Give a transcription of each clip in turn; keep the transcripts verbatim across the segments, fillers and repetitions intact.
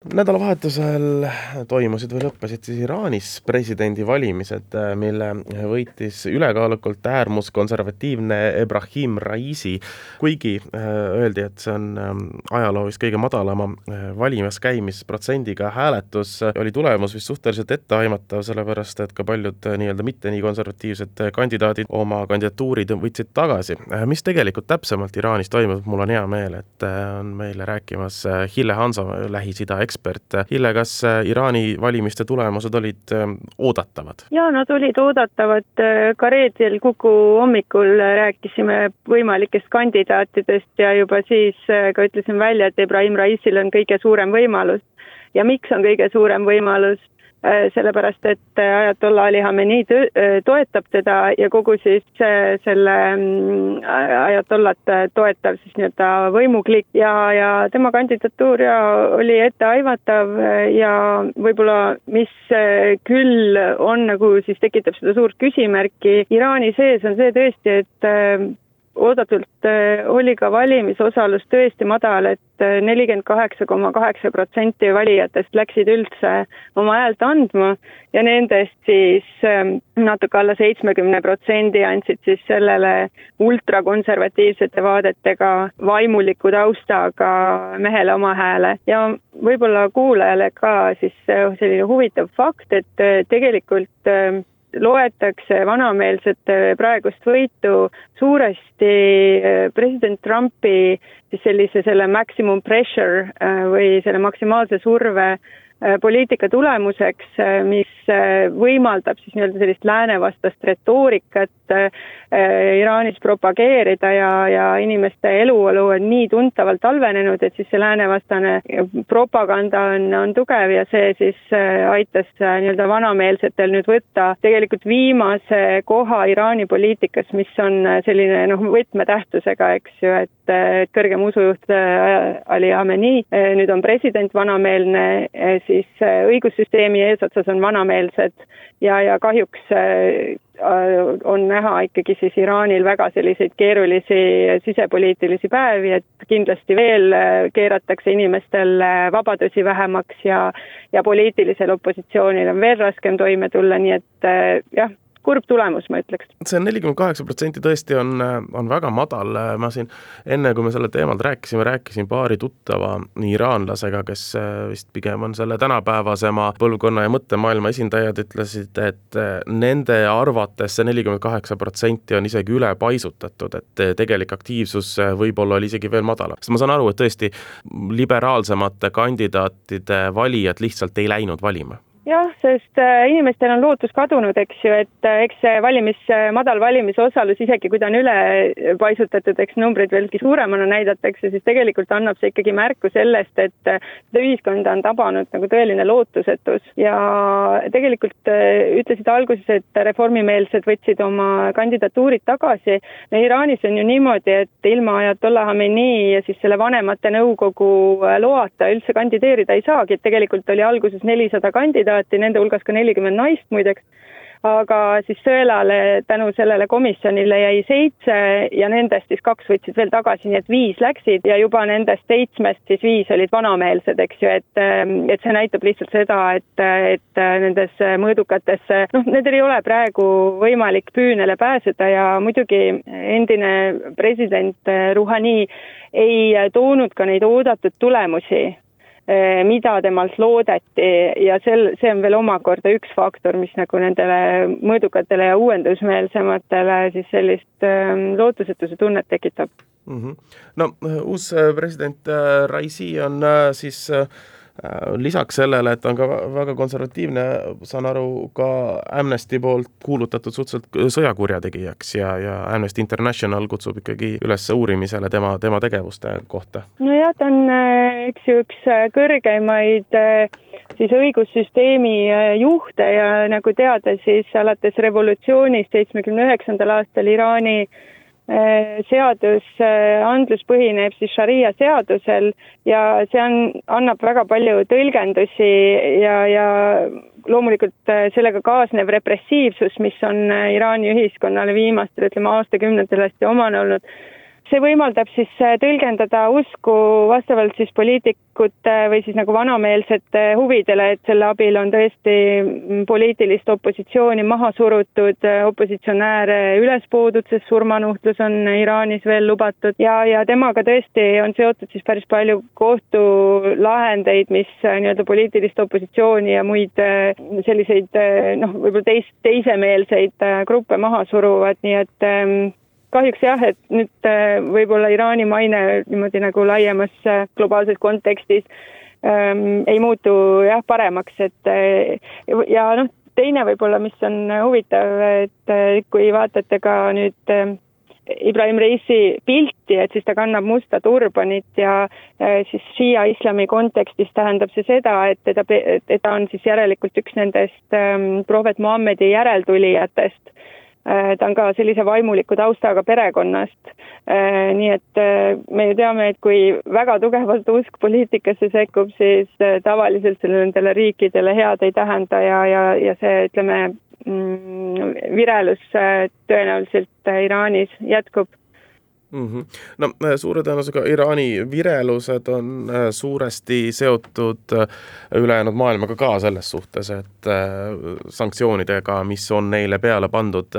Nädalavahetusel toimusid või lõppesid siis Iraanis presidendivalimised, mille võitis ülekaalukult äärmuskonservatiivne Ebrahim Raisi, kuigi öeldi, et see on ajaloos kõige madalama valimiskäimisprotsendiga hääletus, oli tulemus vist suhteliselt etteaimatav, sellepärast et ka paljud nii-öelda mitte nii konservatiivsed kandidaadid oma kandidatuurid võtsid tagasi. Mis tegelikult täpsemalt Iraanis toimub, mul on hea meel, et on meile rääkimas Hille Hanso, Lähis-Ida ekspert. Hille, kas Iraani valimiste tulemused olid oodatavad? Jaa, nad olid oodatavad. Ka reedel Kuku hommikul rääkisime võimalikest kandidaatidest ja juba siis ka ütlesin välja, et Ebrahim Raisil on kõige suurem võimalus. Ja miks on kõige suurem võimalus? Sellepärast, et Ajatollah Ali Khamenei toetab teda ja kogu siis selle Ajatollat toetav siis nii-öelda võimuklik ja, ja tema kandidatuur ja oli etteaimatav ja võib-olla mis küll on nagu siis tekitab seda suurt küsimärki Iraani sees on see tõesti, et oodatult oli ka valimisosalus tõesti madal, et nelikümmend kaheksa koma kaheksa protsenti valijatest läksid üldse oma häält andma ja nendest siis natuke alla seitsmekümne protsendi andsid siis sellele ultrakonservatiivsete vaadetega vaimuliku taustaga mehele oma hääle. Ja võib-olla kuulajale ka siis selline huvitav fakt, et tegelikult loetakse vanameelsete praegust võitu suuresti president Trumpi siis sellise selle maximum pressure või selle maksimaalse surve poliitika tulemuseks, mis võimaldab siis nii-öelda sellist läänevastast retoorikat Iraanis propageerida ja, ja inimeste eluolu on nii tuntavalt halvenenud, et siis see läänevastane propaganda on, on tugev ja see siis aitas nii-öelda vanameelsetel nüüd võtta tegelikult viimase koha Iraani poliitikas, mis on selline noh, võtmetähtusega, eks ju, et kõrgem usujuht Ali Khamenei nüüd on president vanameelne, siis õigussüsteemi eesotsas on vanameelsed ja, ja kahjuks on näha ikkagi siis Iraanil väga selliseid keerulisi sisepoliitilisi päevi, et kindlasti veel keeratakse inimestel vabadusi vähemaks ja, ja poliitilisel opositsioonil on veel raskem toime tulla, nii et jah, kurb tulemus, ma ütleks. See nelikümmend kaheksa protsenti tõesti on, on väga madal. Ma siin enne, kui me selle teemalt rääkisime, rääkisin paari tuttava iraanlasega, kes vist pigem on selle tänapäevasema põlvkonna ja mõttemaailma esindajad, ütlesid, et nende arvates see nelikümmend kaheksa protsenti on isegi üle paisutatud, et tegelik aktiivsus võib-olla oli isegi veel madala. Sest ma saan aru, et tõesti liberaalsemate kandidaatide valijad lihtsalt ei läinud valima. Jah, sest inimestel on lootus kadunud, eks ju, et eks see valimis, madal valimisosalus, isegi kui ta on üle paisutatud, eks numbrid veelgi suuremana näidatakse, siis tegelikult annab see ikkagi märku sellest, et seda ühiskonda on tabanud nagu tõeline lootusetus. Ja tegelikult ütlesid alguses, et reformimeelsed võtsid oma kandidatuurid tagasi. Ja Iraanis on ju niimoodi, et ilma Ajatollah Khamenei ja siis selle vanemate nõukogu loata üldse kandideerida ei saagi, et tegelikult oli alguses nelisada kandidaati, nende hulgas ka nelikümmend naist muideks, aga siis sõelale tänu sellele komisjonile jäi seitse ja nendest siis kaks võtsid veel tagasi, nii et viis läksid ja juba nendest seitsmest siis viis olid vanameelsed, eks ju, et, et see näitab lihtsalt seda, et, et nendes mõõdukatesse, noh, nendel ei ole praegu võimalik püünele pääseda ja muidugi endine president Rouhani ei toonud ka neid oodatud tulemusi, mida temalt loodeti ja sel, see on veel omakorda üks faktor, mis nagu nendele mõõdukatele ja uuendusmeelsematele siis sellist lootusetuse tunnet tekitab. Mm-hmm. No, uus president Raisi on siis lisaks sellele, et on ka väga konservatiivne, saan aru, ka Amnesty poolt kuulutatud suhteliselt sõjakurjategijaks ja, ja Amnesty International kutsub ikkagi üles uurimisele tema, tema tegevuste kohta. No jah, ta on üks, üks kõrgeimaid siis õigussüsteemi juhte ja nagu teada, siis alates revolutsioonist seitsmekümne üheksandal aastal Iraani seadus, andlus põhineb siis šaria seadusel ja see on, annab väga palju tõlgendusi ja, ja loomulikult sellega kaasnev repressiivsus, mis on Iraani ühiskonnale viimastel, ütleme, aastakümnetel hästi omane olnud, see võimaldab siis tõlgendada usku vastavalt siis poliitikute või siis nagu vanameelsete huvidele, et selle abil on tõesti poliitilist opositsiooni maha surutud, opositsionääre üles poodud, sest surmanuhtlus on Iraanis veel lubatud ja, ja temaga tõesti on seotud siis päris palju kohtulahendeid, mis nii-öelda poliitilist opositsiooni ja muid selliseid noh, võib-olla teis, teisemeelseid gruppe maha suruvad, nii et kahjuks jah, et nüüd võib-olla Iraani maine niimoodi nagu laiemas globaalses kontekstis ähm, ei muutu jah paremaks, et ja noh, teine võib-olla, mis on huvitav, et kui vaatate ka nüüd Ibrahim Raisi pilti, et siis ta kannab musta turbanit ja siis Shia islami kontekstis tähendab see seda, et teda, et ta on siis järelikult üks nendest ähm, prohvet Muhammedi järeltulijatest. Ta on ka sellise vaimuliku taustaga perekonnast, nii et me ju teame, et kui väga tugevalt usk poliitikasse sekkub, siis tavaliselt selle nendele riikidele head ei tähenda ja, ja, ja see, ütleme, virelus tõenäoliselt Iraanis jätkub. Mm-hmm. No suure tõenäosusega Iraani virelused on suuresti seotud ülejäänud maailmaga ka selles suhtes, et sanktsioonidega, mis on neile peale pandud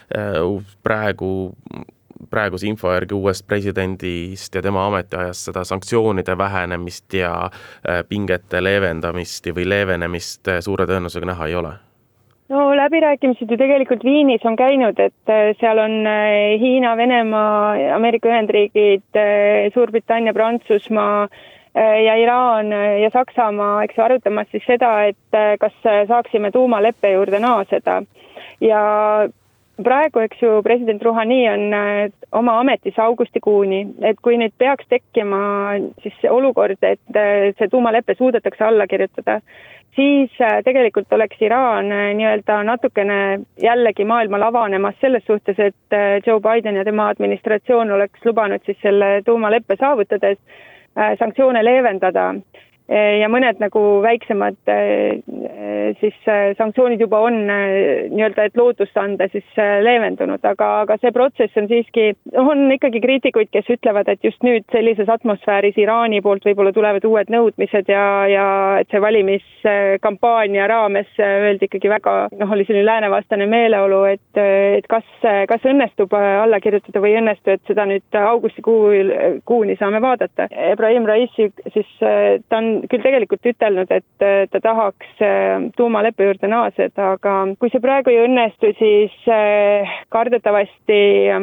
praegu praeguse info järgi uuest presidendist ja tema ametiajast seda sanktsioonide vähenemist ja pingete leevendamist või leevenemist suure tõenäosusega näha ei ole. No läbirääkimised ju tegelikult Viinis on käinud, et seal on Hiina, Venemaa, Ameerika Ühendriigid, Suurbritannia, Prantsusmaa ja Iraan ja Saksamaa, eks arutamas siis seda, et kas saaksime tuumaleppe juurde naaseda. Ja praegu, eks ju, president Rouhani on oma ametis augustikuuni, et kui nüüd peaks tekkima siis see olukord, et see tuumaleppe suudetakse alla kirjutada, siis tegelikult oleks Iraan nii-öelda natukene jällegi maailmal avanemas selles suhtes, et Joe Biden ja tema administratsioon oleks lubanud siis selle tuumaleppe saavutades sanktsioone leevendada. Ja mõned nagu väiksemad siis sanktsioonid juba on nii-öelda, et lootust anda siis leevendunud, aga, aga see protsess on siiski, on ikkagi kriitikuid, kes ütlevad, et just nüüd sellises atmosfääris Iraani poolt võib-olla tulevad uued nõudmised ja, ja et see valimiskampaania raames öeldi ikkagi väga, noh, oli selline läänevastane meeleolu, et, et kas, kas õnnestub alla kirjutada või õnnestu, et seda nüüd augustikuuni saame vaadata. Ibrahim Raisi siis ta on küll tegelikult ütelnud, et ta tahaks tuumaleppe juurde naaseda, aga kui see praegu ei õnnestu, siis kardetavasti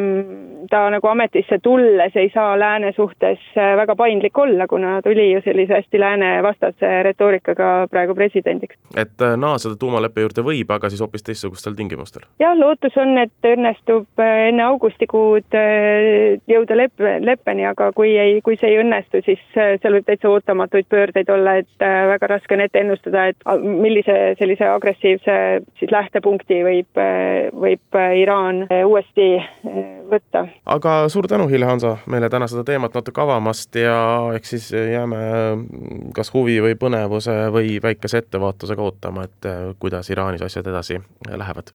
ta nagu ametisse tulles ei saa lääne suhtes väga paindlik olla, kuna tuli ju sellise hästi lääne vastase retoorikaga praegu presidendiks. Et naaseda tuumaleppe juurde võib, aga siis hoopis teistsugustel tingimustel? Jah, lootus on, et õnnestub enne augustikuud jõuda leppe, leppeni, aga kui, ei, kui see ei õnnestu, siis seal võib täitsa ootamatuid pöördeid olla, et väga raske on ette ennustada, et millise sellise agressiivse siis lähtepunkti võib, võib Iraan uuesti võtta. Aga suur tänu, Hille Hansa, meile täna seda teemat natuke avamast ja eks siis jääme kas huvi või põnevuse või väikese ettevaatusega ootama, et kuidas Iraanis asjad edasi lähevad.